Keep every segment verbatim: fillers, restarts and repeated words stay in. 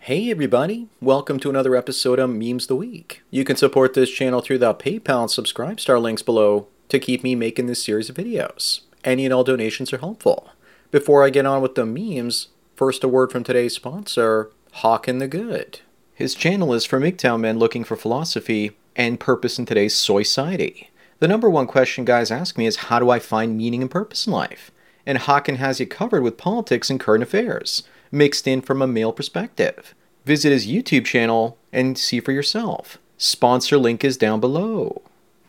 Hey everybody, welcome to another episode of Memes the Week. You can support this channel through the PayPal and Subscribestar links below to keep me making this series of videos. Any and all donations are helpful. Before I get on with the memes, first a word from today's sponsor, Hawkin the Good. His channel is for M G T O W men looking for philosophy and purpose in today's soy society. The number one question guys ask me is, how do I find meaning and purpose in life? And Hawkin has you covered with politics and current affairs, mixed in from a male perspective. Visit his YouTube channel and see for yourself. Sponsor link is down below.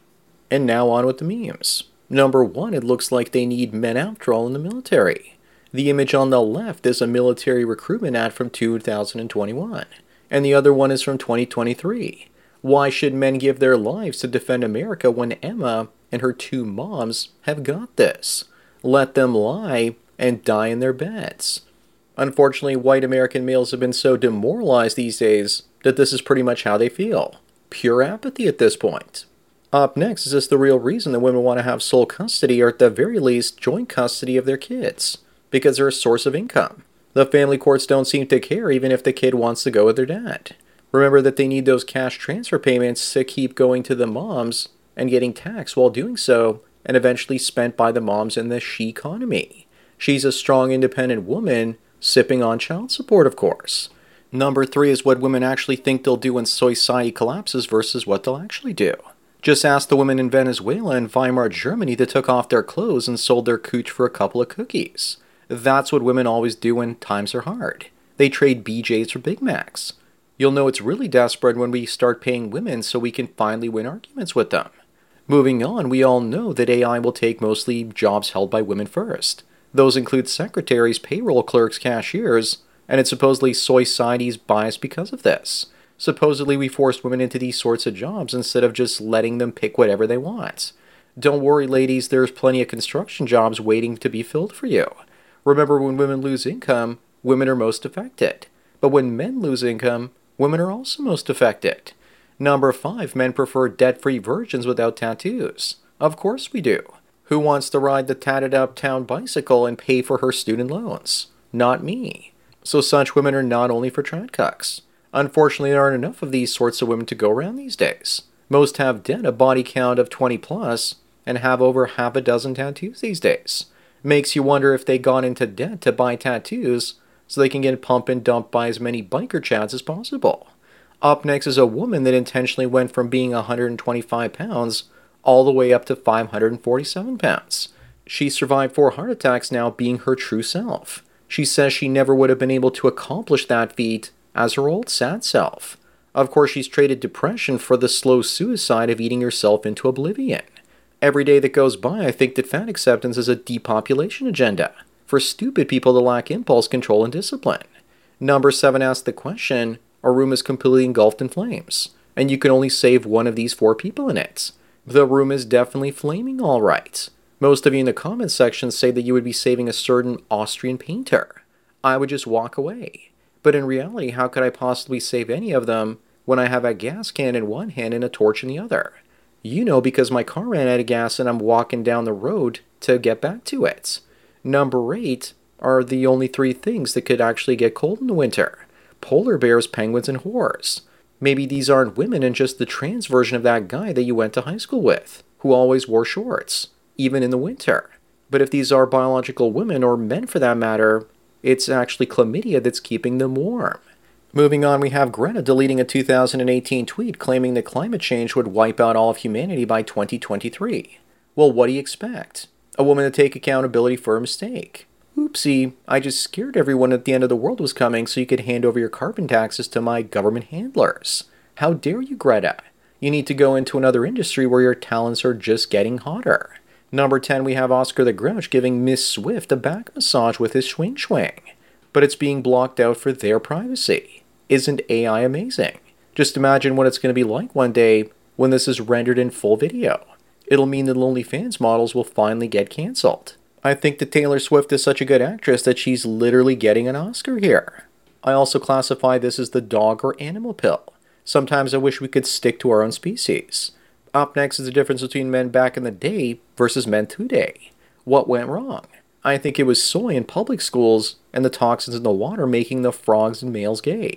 And now on with the memes. Number one, it looks like they need men after all in the military. The image on the left is a military recruitment ad from two thousand twenty-one, and the other one is from twenty twenty-three. Why should men give their lives to defend America when Emma and her two moms have got this? Let them lie and die in their beds. Unfortunately, white American males have been so demoralized these days that this is pretty much how they feel. Pure apathy at this point. Up next, is this the real reason that women want to have sole custody, or at the very least joint custody of their kids? Because they're a source of income. The family courts don't seem to care even if the kid wants to go with their dad. Remember that they need those cash transfer payments to keep going to the moms and getting taxed while doing so, and eventually spent by the moms in the she economy. She's a strong, independent woman, sipping on child support, of course. Number three is what women actually think they'll do when society collapses versus what they'll actually do. Just ask the women in Venezuela and Weimar Germany that took off their clothes and sold their cooch for a couple of cookies. That's what women always do when times are hard. They trade B Js for Big Macs. You'll know it's really desperate when we start paying women so we can finally win arguments with them. Moving on, we all know that A I will take mostly jobs held by women first. Those include secretaries, payroll clerks, cashiers, and it's supposedly soy society's biased because of this. Supposedly we forced women into these sorts of jobs instead of just letting them pick whatever they want. Don't worry ladies, there's plenty of construction jobs waiting to be filled for you. Remember, when women lose income, women are most affected. But when men lose income, women are also most affected. Number five, men prefer debt-free virgins without tattoos. Of course we do. Who wants to ride the tatted uptown bicycle and pay for her student loans? Not me. So such women are not only for trad cucks. Unfortunately, there aren't enough of these sorts of women to go around these days. Most have dead a body count of twenty plus and have over half a dozen tattoos these days. Makes you wonder if they got into debt to buy tattoos so they can get pump and dumped by as many biker chads as possible. Up next is a woman that intentionally went from being one hundred twenty-five pounds all the way up to five hundred forty-seven pounds. She survived four heart attacks now, being her true self. She says she never would have been able to accomplish that feat as her old sad self. Of course, she's traded depression for the slow suicide of eating herself into oblivion. Every day that goes by, I think that fat acceptance is a depopulation agenda for stupid people that lack impulse control and discipline. Number seven asks the question, a room is completely engulfed in flames, and you can only save one of these four people in it. The room is definitely flaming all right. Most of you in the comments section say that you would be saving a certain Austrian painter. I would just walk away. But in reality, how could I possibly save any of them when I have a gas can in one hand and a torch in the other? You know, because my car ran out of gas and I'm walking down the road to get back to it. Number eight are the only three things that could actually get cold in the winter. Polar bears, penguins, and whores. Maybe these aren't women and just the trans version of that guy that you went to high school with, who always wore shorts, even in the winter. But if these are biological women, or men for that matter, it's actually chlamydia that's keeping them warm. Moving on, we have Greta deleting a two thousand eighteen tweet claiming that climate change would wipe out all of humanity by twenty twenty-three. Well, what do you expect? A woman to take accountability for a mistake. Oopsie, I just scared everyone that the end of the world was coming so you could hand over your carbon taxes to my government handlers. How dare you, Greta? You need to go into another industry where your talents are just getting hotter. Number ten, we have Oscar the Grouch giving Miss Swift a back massage with his swing swing. But it's being blocked out for their privacy. Isn't A I amazing? Just imagine what it's going to be like one day when this is rendered in full video. It'll mean that OnlyFans models will finally get cancelled. I think that Taylor Swift is such a good actress that she's literally getting an Oscar here. I also classify this as the dog or animal pill. Sometimes I wish we could stick to our own species. Up next is the difference between men back in the day versus men today. What went wrong? I think it was soy in public schools and the toxins in the water making the frogs and males gay.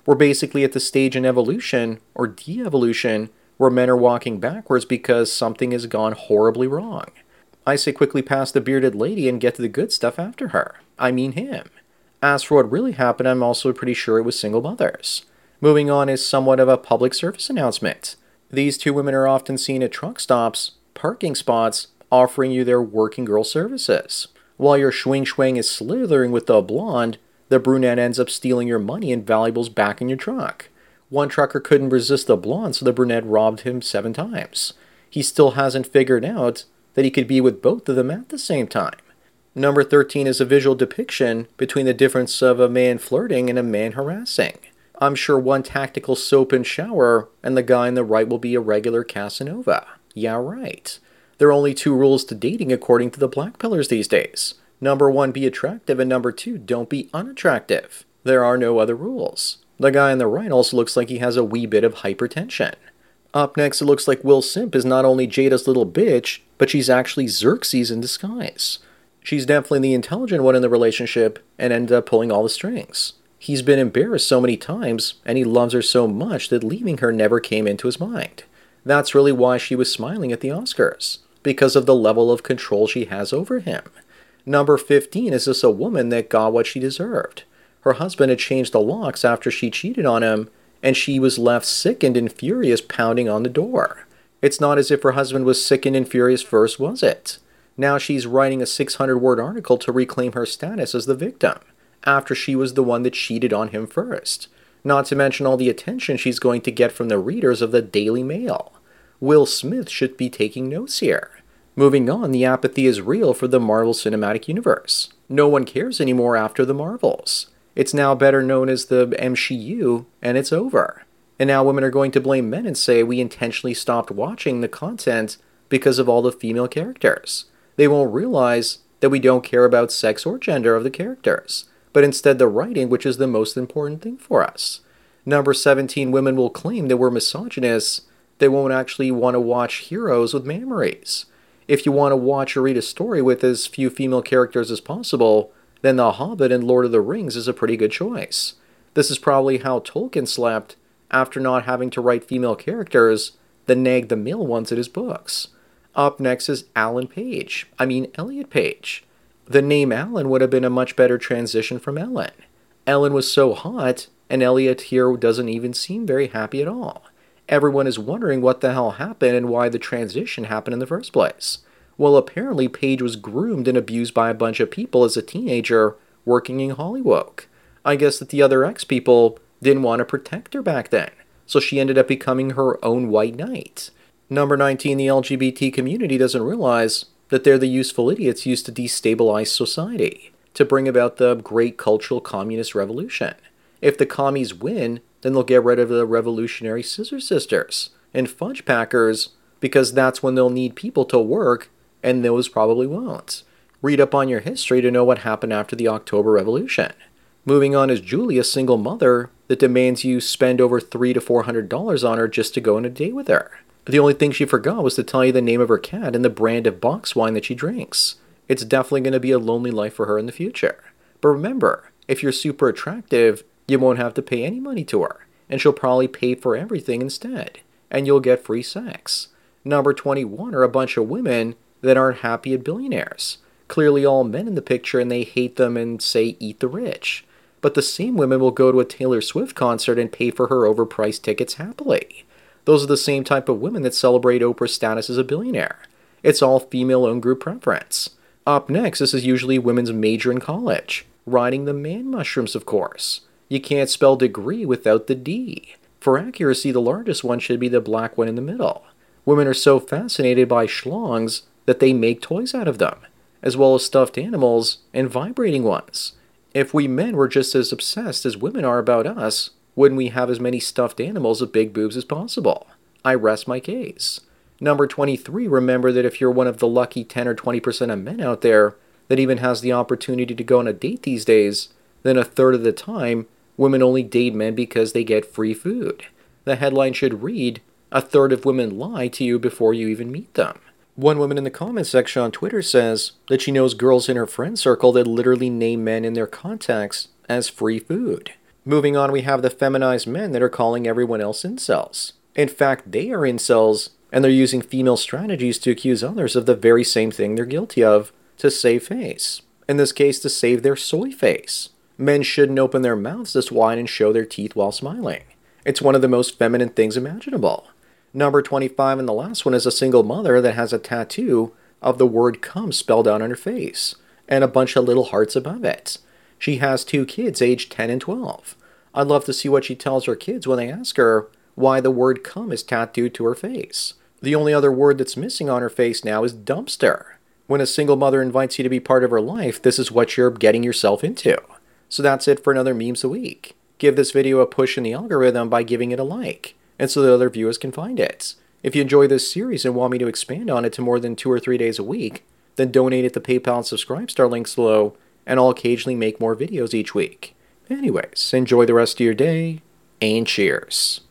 We're basically at the stage in evolution, or de-evolution, where men are walking backwards because something has gone horribly wrong. I say quickly pass the bearded lady and get to the good stuff after her. I mean him. As for what really happened, I'm also pretty sure it was single mothers. Moving on is somewhat of a public service announcement. These two women are often seen at truck stops, parking spots, offering you their working girl services. While your swing-swang is slithering with the blonde, the brunette ends up stealing your money and valuables back in your truck. One trucker couldn't resist the blonde, so the brunette robbed him seven times. He still hasn't figured out that he could be with both of them at the same time. Number thirteen is a visual depiction between the difference of a man flirting and a man harassing. I'm sure one tactical soap and shower, and the guy on the right will be a regular Casanova. Yeah, right. There are only two rules to dating according to the black pillars these days. Number one, be attractive, and number two, don't be unattractive. There are no other rules. The guy on the right also looks like he has a wee bit of hypertension. Up next, it looks like Will Simp is not only Jada's little bitch, but she's actually Xerxes in disguise. She's definitely the intelligent one in the relationship and ended up pulling all the strings. He's been embarrassed so many times, and he loves her so much that leaving her never came into his mind. That's really why she was smiling at the Oscars, because of the level of control she has over him. Number fifteen is this a woman that got what she deserved. Her husband had changed the locks after she cheated on him, and she was left sickened and furious pounding on the door. It's not as if her husband was sickened and furious first, was it? Now she's writing a six hundred word article to reclaim her status as the victim, after she was the one that cheated on him first. Not to mention all the attention she's going to get from the readers of the Daily Mail. Will Smith should be taking notes here. Moving on, the apathy is real for the Marvel Cinematic Universe. No one cares anymore after the Marvels. It's now better known as the M C U, and it's over. And now women are going to blame men and say we intentionally stopped watching the content because of all the female characters. They won't realize that we don't care about sex or gender of the characters, but instead the writing, which is the most important thing for us. Number seventeen, women will claim that we're misogynists. They won't actually want to watch heroes with memories. If you want to watch or read a story with as few female characters as possible, then The Hobbit and Lord of the Rings is a pretty good choice. This is probably how Tolkien slept after not having to write female characters that nagged the male ones in his books. Up next is Alan Page. I mean Elliot Page. The name Alan would have been a much better transition from Ellen. Ellen was so hot, and Elliot here doesn't even seem very happy at all. Everyone is wondering what the hell happened and why the transition happened in the first place. Well, apparently Paige was groomed and abused by a bunch of people as a teenager working in Hollywood. I guess that the other ex-people didn't want to protect her back then, so she ended up becoming her own white knight. Number nineteen, the L G B T community doesn't realize that they're the useful idiots used to destabilize society, to bring about the great cultural communist revolution. If the commies win, then they'll get rid of the revolutionary Scissor Sisters and Fudge Packers, because that's when they'll need people to work, and those probably won't. Read up on your history to know what happened after the October Revolution. Moving on is Julie, a single mother that demands you spend over three to four hundred dollars on her just to go on a date with her. The only thing she forgot was to tell you the name of her cat and the brand of box wine that she drinks. It's definitely going to be a lonely life for her in the future. But remember, if you're super attractive, you won't have to pay any money to her, and she'll probably pay for everything instead, and you'll get free sex. Number twenty-one are a bunch of women that aren't happy at billionaires. Clearly all men in the picture, and they hate them and say eat the rich. But the same women will go to a Taylor Swift concert and pay for her overpriced tickets happily. Those are the same type of women that celebrate Oprah's status as a billionaire. It's all female-owned group preference. Up next, this is usually women's major in college. Riding the man mushrooms, of course. You can't spell degree without the D. For accuracy, the largest one should be the black one in the middle. Women are so fascinated by schlongs that they make toys out of them, as well as stuffed animals and vibrating ones. If we men were just as obsessed as women are about us, wouldn't we have as many stuffed animals with big boobs as possible? I rest my case. Number twenty-three, remember that if you're one of the lucky ten or twenty percent of men out there that even has the opportunity to go on a date these days, then a third of the time, women only date men because they get free food. The headline should read, a third of women lie to you before you even meet them. One woman in the comment section on Twitter says that she knows girls in her friend circle that literally name men in their contacts as free food. Moving on, we have the feminized men that are calling everyone else incels. In fact, they are incels, and they're using female strategies to accuse others of the very same thing they're guilty of to save face. In this case, to save their soy face. Men shouldn't open their mouths this wide and show their teeth while smiling. It's one of the most feminine things imaginable. Number twenty-five, and the last one, is a single mother that has a tattoo of the word "come" spelled out on her face, and a bunch of little hearts above it. She has two kids aged ten and twelve. I'd love to see what she tells her kids when they ask her why the word "come" is tattooed to her face. The only other word that's missing on her face now is dumpster. When a single mother invites you to be part of her life, this is what you're getting yourself into. So that's it for another Memes a Week. Give this video a push in the algorithm by giving it a like, and so that other viewers can find it. If you enjoy this series and want me to expand on it to more than two or three days a week, then donate at the PayPal and Subscribestar links below, and I'll occasionally make more videos each week. Anyways, enjoy the rest of your day, and cheers.